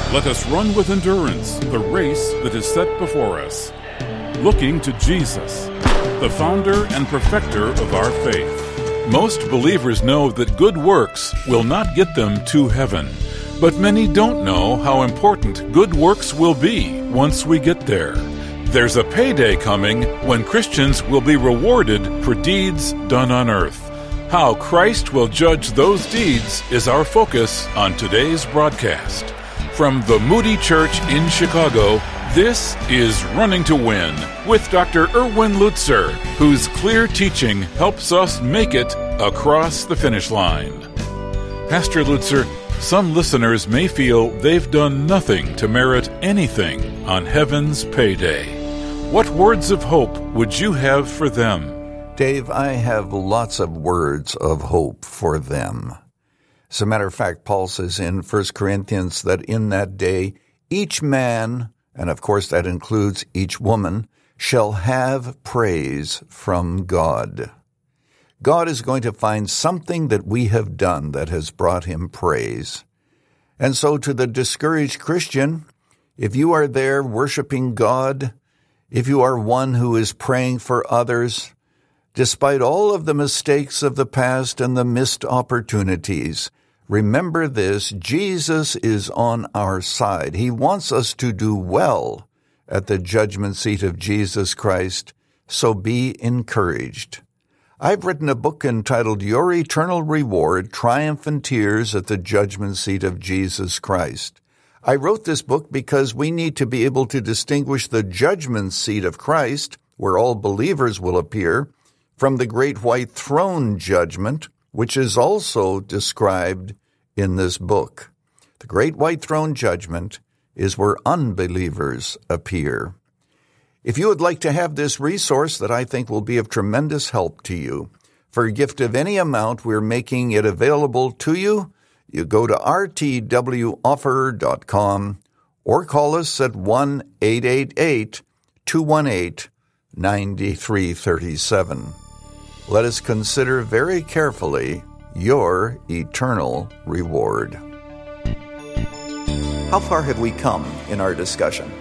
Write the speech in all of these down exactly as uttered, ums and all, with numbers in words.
Let us run with endurance the race that is set before us, looking to Jesus, the founder and perfecter of our faith. Most believers know that good works will not get them to heaven, but many don't know how important good works will be once we get there. There's a payday coming when Christians will be rewarded for deeds done on earth. How Christ will judge those deeds is our focus on today's broadcast. From the Moody Church in Chicago, this is Running to Win with Doctor Erwin Lutzer, whose clear teaching helps us make it across the finish line. Pastor Lutzer, some listeners may feel they've done nothing to merit anything on heaven's payday. What words of hope would you have for them? Dave, I have lots of words of hope for them. As a matter of fact, Paul says in First Corinthians that in that day, each man, and of course that includes each woman, shall have praise from God. God is going to find something that we have done that has brought him praise. And so to the discouraged Christian, if you are there worshiping God, if you are one who is praying for others, despite all of the mistakes of the past and the missed opportunities, remember this: Jesus is on our side. He wants us to do well at the judgment seat of Jesus Christ, so be encouraged. I've written a book entitled Your Eternal Reward, Triumph and Tears at the Judgment Seat of Jesus Christ. I wrote this book because we need to be able to distinguish the judgment seat of Christ, where all believers will appear, from the great white throne judgment, which is also described in this book. The great white throne judgment is where unbelievers appear. If you would like to have this resource that I think will be of tremendous help to you, for a gift of any amount, we're making it available to you. You go to r t w offer dot com or call us at one eight eight eight, two one eight, nine three three seven. Let us consider very carefully your eternal reward. How far have we come in our discussion?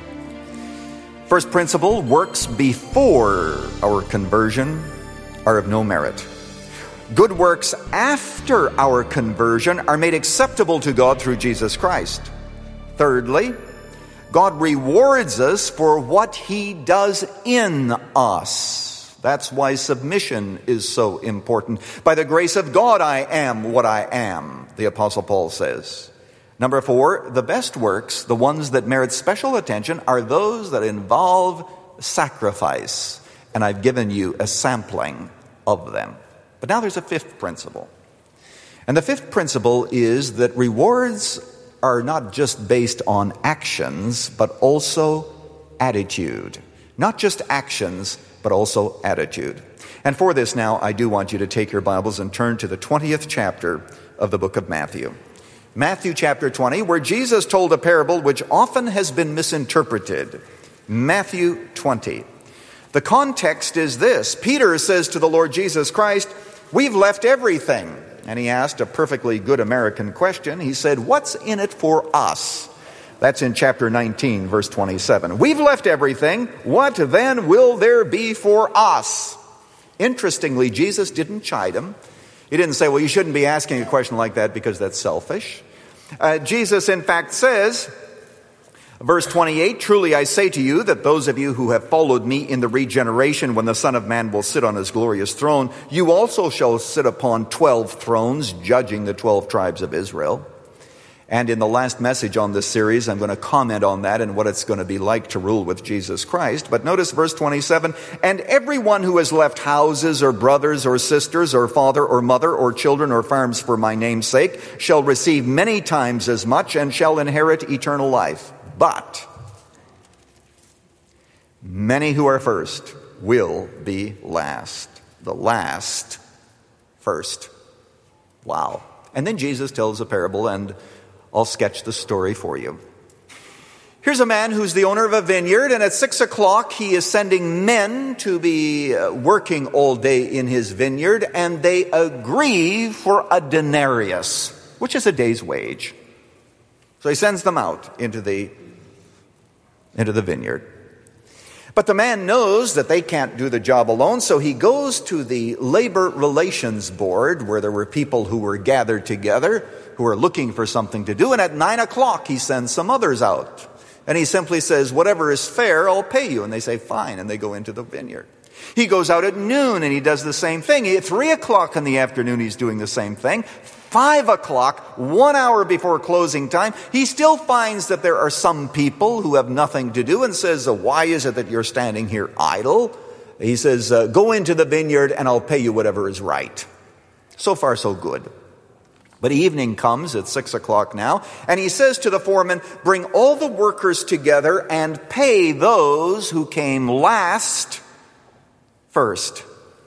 First principle, works before our conversion are of no merit. Good works after our conversion are made acceptable to God through Jesus Christ. Thirdly, God rewards us for what he does in us. That's why submission is so important. By the grace of God, I am what I am, the Apostle Paul says. Number four, the best works, the ones that merit special attention, are those that involve sacrifice. And I've given you a sampling of them. But now there's a fifth principle. And the fifth principle is that rewards are not just based on actions, but also attitude. Not just actions, but also attitude. And for this now, I do want you to take your Bibles and turn to the twentieth chapter of the book of Matthew. Matthew chapter twenty, where Jesus told a parable which often has been misinterpreted. Matthew twenty. The context is this. Peter says to the Lord Jesus Christ, "We've left everything." And he asked a perfectly good American question. He said, "What's in it for us?" That's in chapter nineteen, verse twenty-seven. "We've left everything. What then will there be for us?" Interestingly, Jesus didn't chide him. He didn't say, well, you shouldn't be asking a question like that because that's selfish. Uh, Jesus, in fact, says, verse twenty-eight, "Truly I say to you that those of you who have followed me in the regeneration when the Son of Man will sit on his glorious throne, you also shall sit upon twelve thrones, judging the twelve tribes of Israel." And in the last message on this series, I'm going to comment on that and what it's going to be like to rule with Jesus Christ. But notice verse twenty-seven, "And everyone who has left houses or brothers or sisters or father or mother or children or farms for my name's sake shall receive many times as much and shall inherit eternal life. But many who are first will be last." The last first. Wow. And then Jesus tells a parable, and I'll sketch the story for you. Here's a man who's the owner of a vineyard, and at six o'clock he is sending men to be working all day in his vineyard, and they agree for a denarius, which is a day's wage. So he sends them out into the, into the vineyard. But the man knows that they can't do the job alone, so he goes to the Labor Relations Board, where there were people who were gathered together, who were looking for something to do, and at nine o'clock he sends some others out. And he simply says, whatever is fair, I'll pay you. And they say, fine, and they go into the vineyard. He goes out at noon and he does the same thing. At three o'clock in the afternoon, he's doing the same thing. Five o'clock, one hour before closing time, he still finds that there are some people who have nothing to do and says, why is it that you're standing here idle? He says, uh, go into the vineyard and I'll pay you whatever is right. So far, so good. But evening comes at six o'clock now, and he says to the foreman, bring all the workers together and pay those who came last first.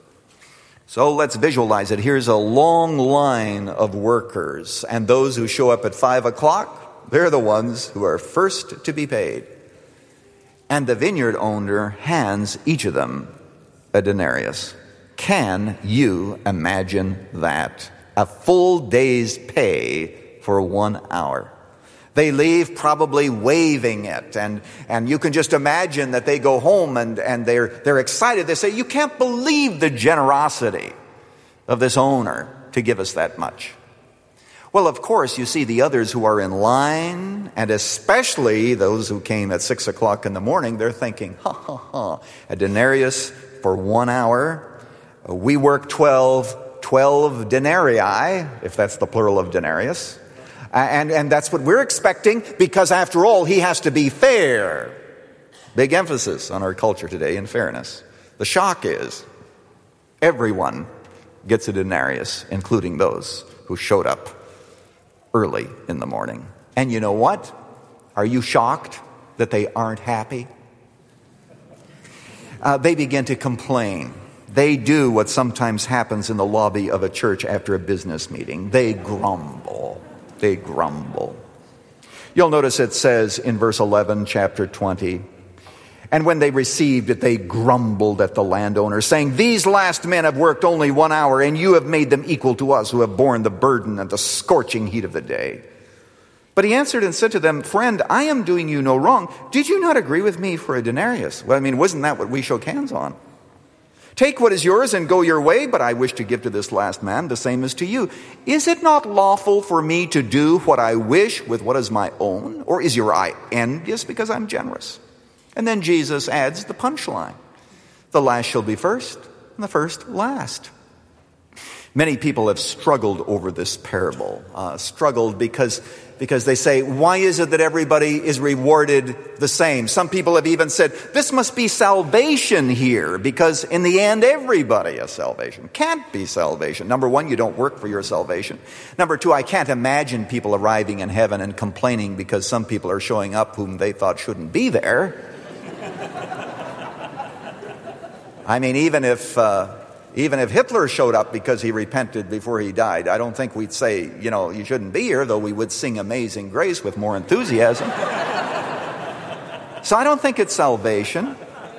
So let's visualize it. Here's a long line of workers, and those who show up at five o'clock, they're the ones who are first to be paid. And the vineyard owner hands each of them a denarius. Can you imagine that? A full day's pay for one hour. They leave probably waving it, and, and you can just imagine that they go home and, and they're, they're excited. They say, you can't believe the generosity of this owner to give us that much. Well, of course, you see the others who are in line, and especially those who came at six o'clock in the morning, they're thinking, ha, ha, ha, a denarius for one hour. We work twelve, twelve denarii, if that's the plural of denarius. And, and that's what we're expecting, because after all, he has to be fair. Big emphasis on our culture today in fairness. The shock is everyone gets a denarius, including those who showed up early in the morning. And you know what? Are you shocked that they aren't happy? Uh, they begin to complain. They do what sometimes happens in the lobby of a church after a business meeting. They grumble. They grumble. You'll notice it says in verse eleven, chapter twenty, and when they received it, they grumbled at the landowner, saying, these last men have worked only one hour, and you have made them equal to us who have borne the burden and the scorching heat of the day. But he answered and said to them, friend, I am doing you no wrong. Did you not agree with me for a denarius? Well, I mean, wasn't that what we shook hands on? Take what is yours and go your way, but I wish to give to this last man the same as to you. Is it not lawful for me to do what I wish with what is my own? Or is your eye envious because I'm generous? And then Jesus adds the punchline. The last shall be first, and the first last. Many people have struggled over this parable, uh, struggled because, because they say, why is it that everybody is rewarded the same? Some people have even said, this must be salvation here, because in the end, everybody has salvation. Can't be salvation. Number one, you don't work for your salvation. Number two, I can't imagine people arriving in heaven and complaining because some people are showing up whom they thought shouldn't be there. I mean, even if... Uh, Even if Hitler showed up because he repented before he died, I don't think we'd say, you know, you shouldn't be here, though we would sing Amazing Grace with more enthusiasm. So I don't think it's salvation.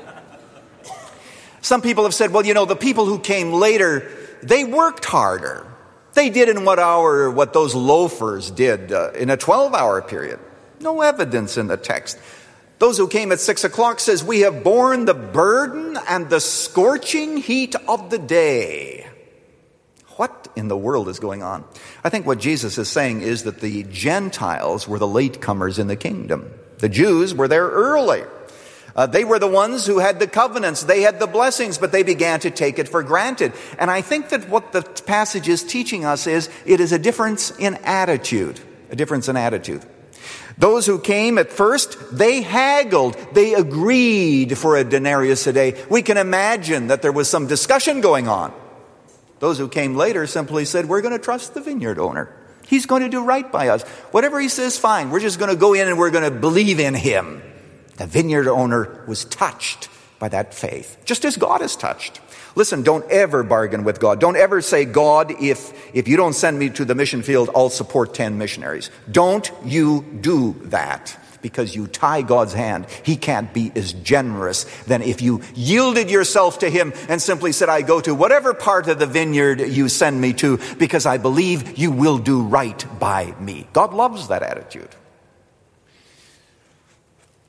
Some people have said, well, you know, the people who came later, they worked harder. They did in what hour, what those loafers did uh, in a twelve-hour period. No evidence in the text. Those who came at six o'clock says, we have borne the burden and the scorching heat of the day. What in the world is going on? I think what Jesus is saying is that the Gentiles were the latecomers in the kingdom. The Jews were there early. Uh, they were the ones who had the covenants. They had the blessings, but they began to take it for granted. And I think that what the passage is teaching us is it is a difference in attitude. A difference in attitude. Those who came at first, they haggled. They agreed for a denarius a day. We can imagine that there was some discussion going on. Those who came later simply said, we're going to trust the vineyard owner. He's going to do right by us. Whatever he says, fine. We're just going to go in and we're going to believe in him. The vineyard owner was touched by that faith, just as God is touched. Listen, don't ever bargain with God. Don't ever say, God, if, if you don't send me to the mission field, I'll support ten missionaries. Don't you do that, because you tie God's hand. He can't be as generous than if you yielded yourself to him and simply said, I go to whatever part of the vineyard you send me to, because I believe you will do right by me. God loves that attitude.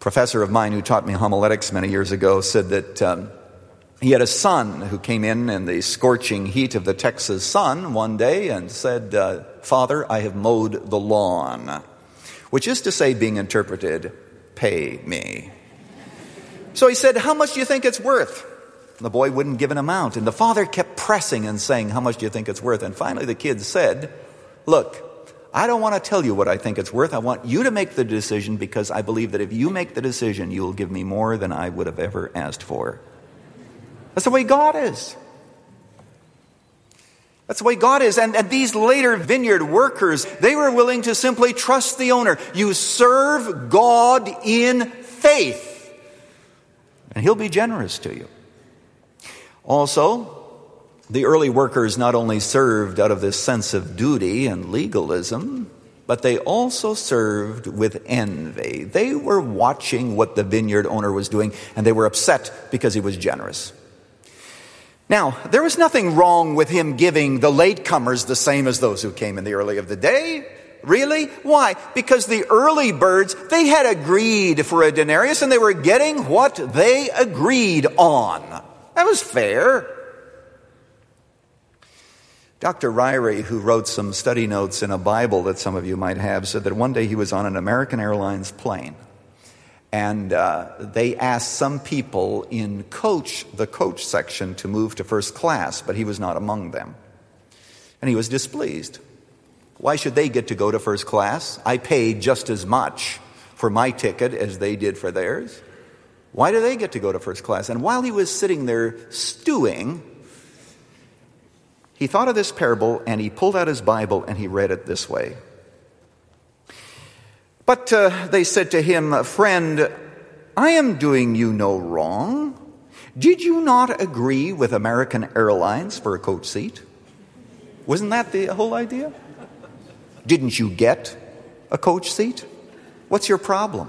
professor of mine who taught me homiletics many years ago said that um, he had a son who came in in the scorching heat of the Texas sun one day and said, uh, Father, I have mowed the lawn, which is to say, being interpreted, pay me. So he said, how much do you think it's worth? The boy wouldn't give an amount, and the father kept pressing and saying, how much do you think it's worth? And finally the kid said, look, I don't want to tell you what I think it's worth. I want you to make the decision, because I believe that if you make the decision, you will give me more than I would have ever asked for. That's the way God is. That's the way God is. And, and these later vineyard workers, they were willing to simply trust the owner. You serve God in faith, and He'll be generous to you. Also, the early workers not only served out of this sense of duty and legalism, but they also served with envy. They were watching what the vineyard owner was doing, and they were upset because he was generous. Now, there was nothing wrong with him giving the latecomers the same as those who came in the early of the day. Really? Why? Because the early birds, they had agreed for a denarius, and they were getting what they agreed on. That was fair. Doctor Ryrie, who wrote some study notes in a Bible that some of you might have, said that one day he was on an American Airlines plane, and uh, they asked some people in coach, the coach section, to move to first class, but he was not among them. And he was displeased. Why should they get to go to first class? I paid just as much for my ticket as they did for theirs. Why do they get to go to first class? And while he was sitting there stewing, he thought of this parable, and he pulled out his Bible and he read it this way. But uh, they said to him, friend, I am doing you no wrong. Did you not agree with American Airlines for a coach seat? Wasn't that the whole idea? Didn't you get a coach seat? What's your problem?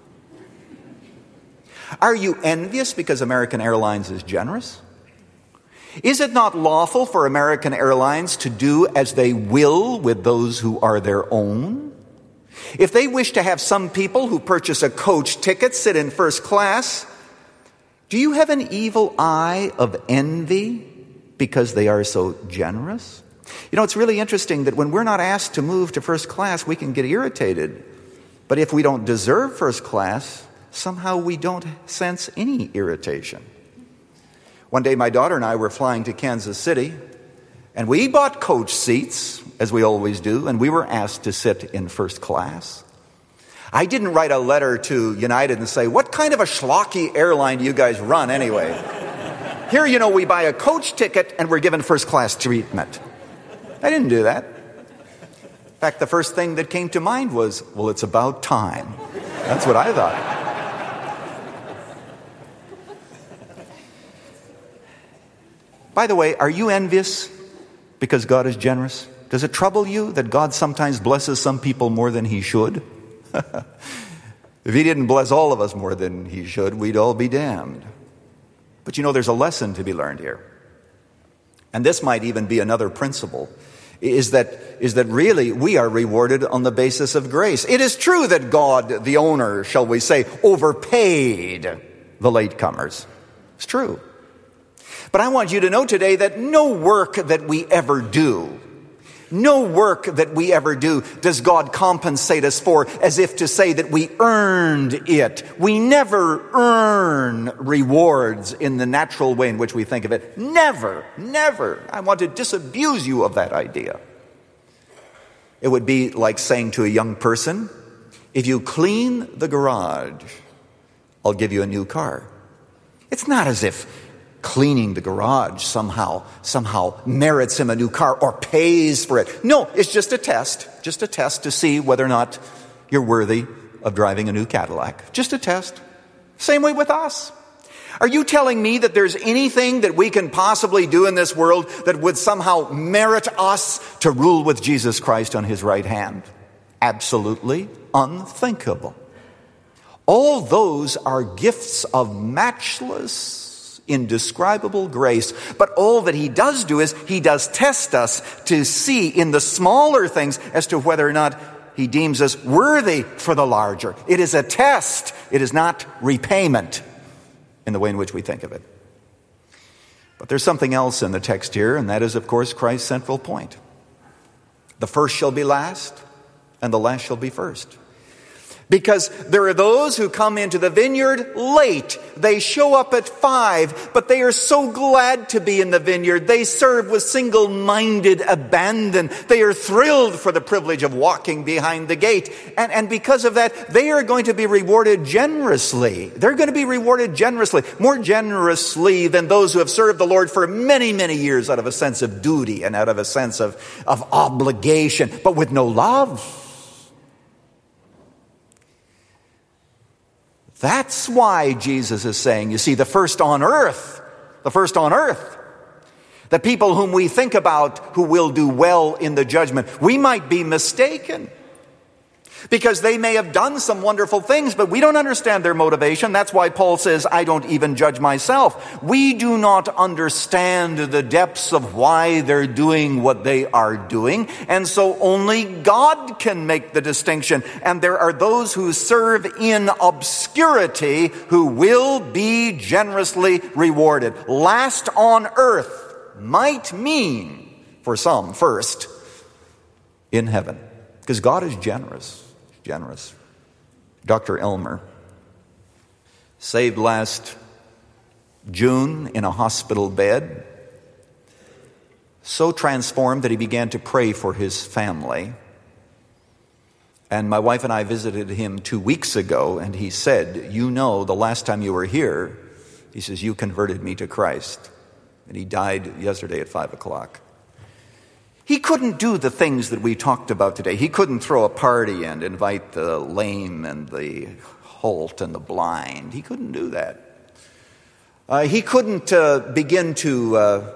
Are you envious because American Airlines is generous? Is it not lawful for American Airlines to do as they will with those who are their own? If they wish to have some people who purchase a coach ticket sit in first class, do you have an evil eye of envy because they are so generous? You know, it's really interesting that when we're not asked to move to first class, we can get irritated. But if we don't deserve first class, somehow we don't sense any irritation. One day my daughter and I were flying to Kansas City, and we bought coach seats, as we always do, and we were asked to sit in first class. I didn't write a letter to United and say, what kind of a schlocky airline do you guys run anyway? Here, you know, we buy a coach ticket and we're given first class treatment. I didn't do that. In fact, the first thing that came to mind was, well, it's about time. That's what I thought. By the way, are you envious because God is generous? Does it trouble you that God sometimes blesses some people more than He should? If He didn't bless all of us more than He should, we'd all be damned. But you know, there's a lesson to be learned here. And this might even be another principle, is that, is that really we are rewarded on the basis of grace. It is true that God, the owner, shall we say, overpaid the latecomers. It's true. But I want you to know today that no work that we ever do, no work that we ever do does God compensate us for as if to say that we earned it. We never earn rewards in the natural way in which we think of it. Never, never. I want to disabuse you of that idea. It would be like saying to a young person, if you clean the garage, I'll give you a new car. It's not as if cleaning the garage somehow somehow merits him a new car or pays for it. No, it's just a test, just a test to see whether or not you're worthy of driving a new Cadillac. Just a test. Same way with us. Are you telling me that there's anything that we can possibly do in this world that would somehow merit us to rule with Jesus Christ on His right hand? Absolutely unthinkable. All those are gifts of matchless, indescribable grace. But all that He does do is He does test us to see in the smaller things as to whether or not he deems us worthy for the larger. It is a test. It is not repayment in the way in which we think of it. But there's something else in the text here, and that is, of course, Christ's central point. The first shall be last, and the last shall be first. Because there are those who come into the vineyard late. They show up at five, but they are so glad to be in the vineyard. They serve with single-minded abandon. They are thrilled for the privilege of walking behind the gate. And, and because of that, they are going to be rewarded generously. They're going to be rewarded generously, more generously than those who have served the Lord for many, many years out of a sense of duty and out of a sense of, of obligation, but with no love. That's why Jesus is saying, you see, the first on earth, the first on earth, the people whom we think about who will do well in the judgment, we might be mistaken. Because they may have done some wonderful things, but we don't understand their motivation. That's why Paul says, I don't even judge myself. We do not understand the depths of why they're doing what they are doing. And so only God can make the distinction. And there are those who serve in obscurity who will be generously rewarded. Last on earth might mean, for some, first in heaven. Because God is generous. Generous. Doctor Elmer, saved last June in a hospital bed, so transformed that he began to pray for his family. And my wife and I visited him two weeks ago, and he said, you know, the last time you were here, he says, you converted me to Christ. And he died yesterday at five o'clock. He couldn't do the things that we talked about today. He couldn't throw a party and invite the lame and the halt and the blind. He couldn't do that. Uh, he couldn't uh, begin to uh,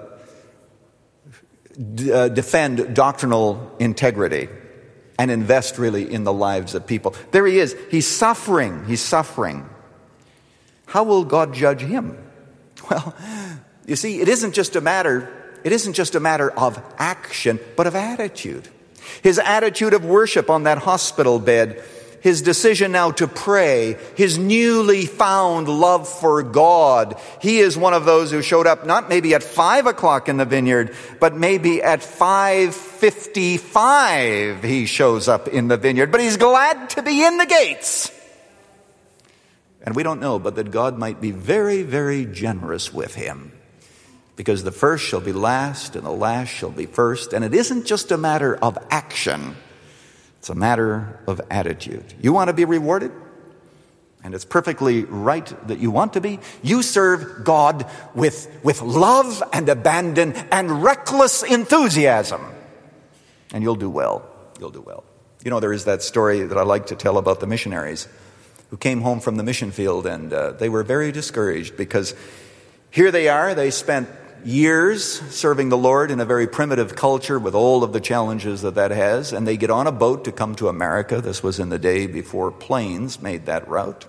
d- uh, defend doctrinal integrity and invest really in the lives of people. There he is. He's suffering. He's suffering. How will God judge him? Well, you see, it isn't just a matter... It isn't just a matter of action, but of attitude. His attitude of worship on that hospital bed, his decision now to pray, his newly found love for God. He is one of those who showed up not maybe at five o'clock in the vineyard, but maybe at five fifty-five he shows up in the vineyard. But he's glad to be in the gates. And we don't know, but that God might be very, very generous with him. Because the first shall be last, and the last shall be first. And it isn't just a matter of action. It's a matter of attitude. You want to be rewarded? And it's perfectly right that you want to be. You serve God with, with love and abandon and reckless enthusiasm. And you'll do well. You'll do well. You know, there is that story that I like to tell about the missionaries who came home from the mission field, and uh, they were very discouraged because here they are, they spent years serving the Lord in a very primitive culture with all of the challenges that that has, and they get on a boat to come to America. This was in the day before planes made that route.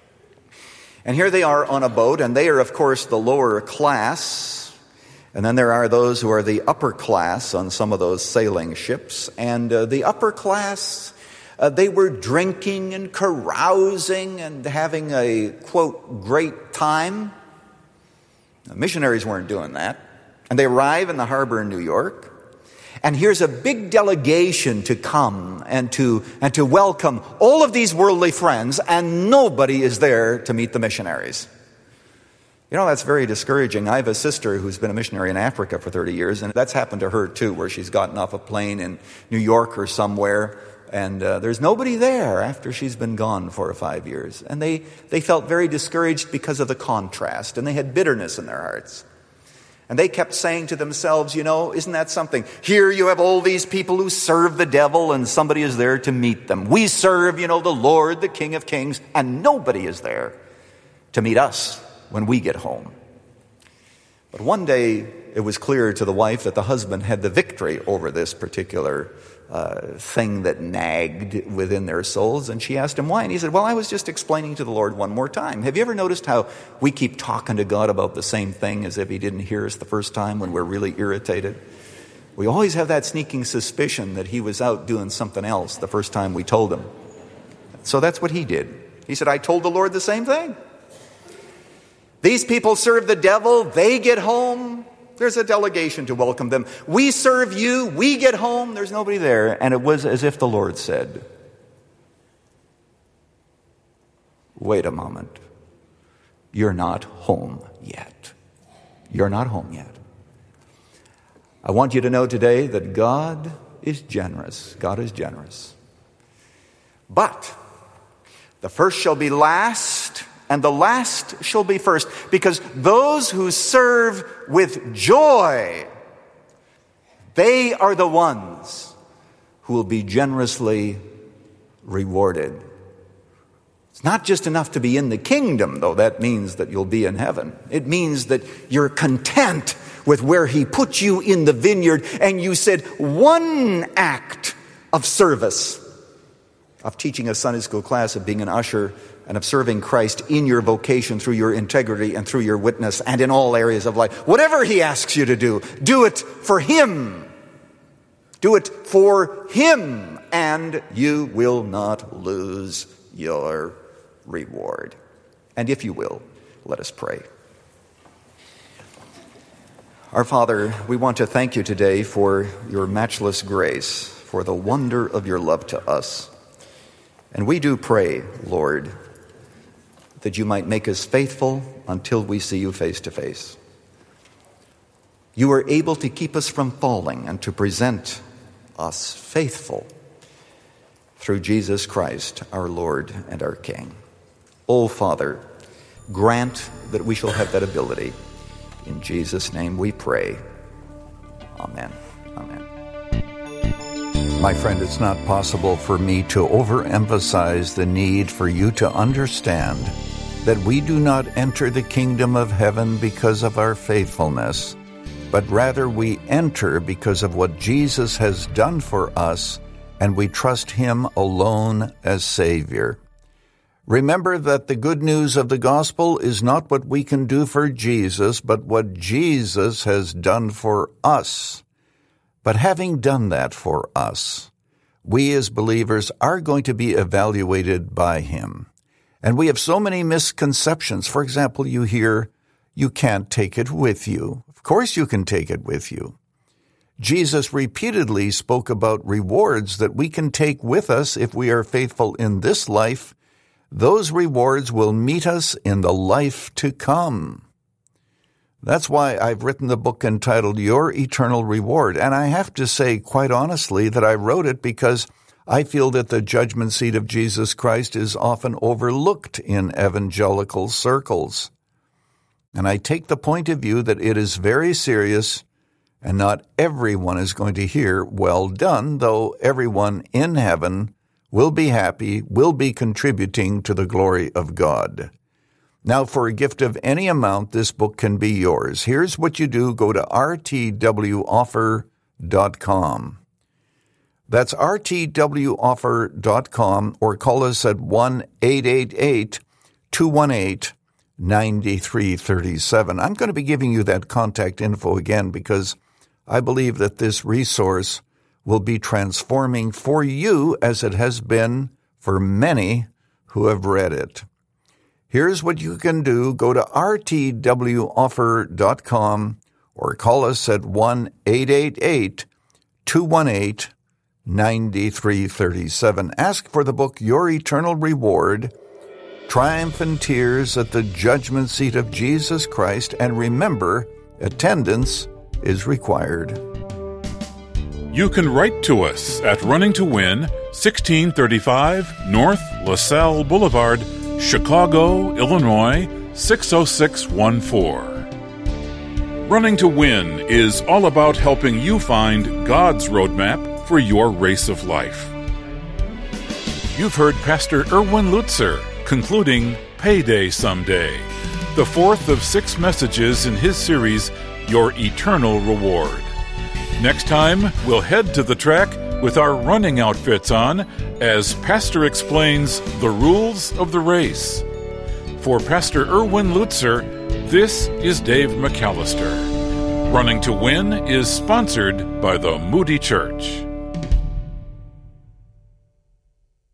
And here they are on a boat, and they are, of course, the lower class. And then there are those who are the upper class on some of those sailing ships. And uh, the upper class, uh, they were drinking and carousing and having a, quote, great time. The missionaries weren't doing that. And they arrive in the harbor in New York. And here's a big delegation to come and to, and to welcome all of these worldly friends, and nobody is there to meet the missionaries. You know, that's very discouraging. I have a sister who's been a missionary in Africa for thirty years, and that's happened to her too, where she's gotten off a plane in New York or somewhere, and uh, there's nobody there after she's been gone four or five years. And they, they felt very discouraged because of the contrast, and they had bitterness in their hearts. And they kept saying to themselves, you know, isn't that something? Here you have all these people who serve the devil, and somebody is there to meet them. We serve, you know, the Lord, the King of Kings, and nobody is there to meet us when we get home. But one day it was clear to the wife that the husband had the victory over this particular uh, thing that nagged within their souls. And she asked him why. And he said, well, I was just explaining to the Lord one more time. Have you ever noticed how we keep talking to God about the same thing as if he didn't hear us the first time when we're really irritated? We always have that sneaking suspicion that he was out doing something else the first time we told him. So that's what he did. He said, I told the Lord the same thing. These people serve the devil, they get home, there's a delegation to welcome them. We serve you, we get home, there's nobody there. And it was as if the Lord said, wait a moment, you're not home yet. You're not home yet. I want you to know today that God is generous. God is generous. But the first shall be last, and the last shall be first, because those who serve with joy, they are the ones who will be generously rewarded. It's not just enough to be in the kingdom, though that means that you'll be in heaven. It means that you're content with where he put you in the vineyard, and you said one act of service, of teaching a Sunday school class, of being an usher, and of serving Christ in your vocation through your integrity and through your witness and in all areas of life. Whatever he asks you to do, do it for him. Do it for him, and you will not lose your reward. And if you will, let us pray. Our Father, we want to thank you today for your matchless grace, for the wonder of your love to us. And we do pray, Lord, that you might make us faithful until we see you face to face. You are able to keep us from falling and to present us faithful through Jesus Christ, our Lord and our King. O Father, grant that we shall have that ability. In Jesus' name we pray. Amen. Amen. My friend, it's not possible for me to overemphasize the need for you to understand that we do not enter the kingdom of heaven because of our faithfulness, but rather we enter because of what Jesus has done for us, and we trust him alone as Savior. Remember that the good news of the gospel is not what we can do for Jesus, but what Jesus has done for us. But having done that for us, we as believers are going to be evaluated by him. And we have so many misconceptions. For example, you hear, you can't take it with you. Of course you can take it with you. Jesus repeatedly spoke about rewards that we can take with us if we are faithful in this life. Those rewards will meet us in the life to come. That's why I've written the book entitled Your Eternal Reward. And I have to say, quite honestly, that I wrote it because I feel that the judgment seat of Jesus Christ is often overlooked in evangelical circles. And I take the point of view that it is very serious, and not everyone is going to hear, well done, though everyone in heaven will be happy, will be contributing to the glory of God. Now, for a gift of any amount, this book can be yours. Here's what you do. Go to r t w offer dot com. That's r t w offer dot com, or call us at one eight eight eight, two one eight, nine three three seven. I'm going to be giving you that contact info again because I believe that this resource will be transforming for you as it has been for many who have read it. Here's what you can do. Go to r t w offer dot com or call us at one eight eight eight, two one eight, nine three three seven. Ask for the book Your Eternal Reward, Triumphant Tears at the Judgment Seat of Jesus Christ, and remember, attendance is required. You can write to us at Running to Win, sixteen thirty-five North LaSalle Boulevard, Chicago, Illinois, six oh six one four. Running to Win is all about helping you find God's roadmap for your race of life. You've heard Pastor Erwin Lutzer concluding Payday Someday, the fourth of six messages in his series, Your Eternal Reward. Next time, we'll head to the track with our running outfits on as Pastor explains the rules of the race. For Pastor Erwin Lutzer, this is Dave McAllister. Running to Win is sponsored by the Moody Church.